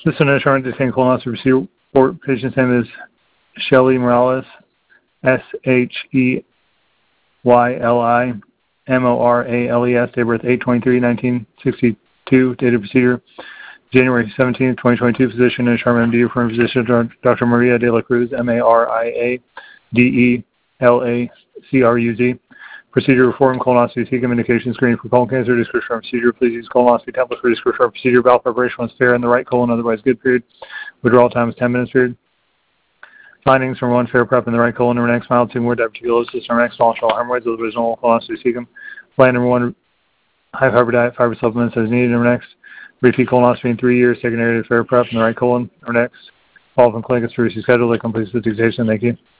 This is an insurance distinct colonoscopy procedure for patient's name is Shelly Morales, SHEYLIMORALES, date of birth 8/23/1962, date of procedure January 17, 2022, physician and Charm MD, referring physician Dr. Maria de la Cruz, MARIADELACRUZ. Procedure reform, colonoscopy, cecum indication, screening for colon cancer, description for procedure. Please use colonoscopy template for description for procedure. Bowel preparation was fair in the right colon, otherwise good period. Withdrawal time is 10 minutes period. Findings from one fair prep in the right colon. Number next, mild tumor, diverticulosis. Number next, small shell hemorrhoids, original colonoscopy cecum. Plan number one, high fiber diet, fiber supplements as needed. Number next, repeat colonoscopy in 3 years, secondary to fair prep in the right colon. Number next, follow-up in clinic is previously scheduled. That completes the dictation. Thank you.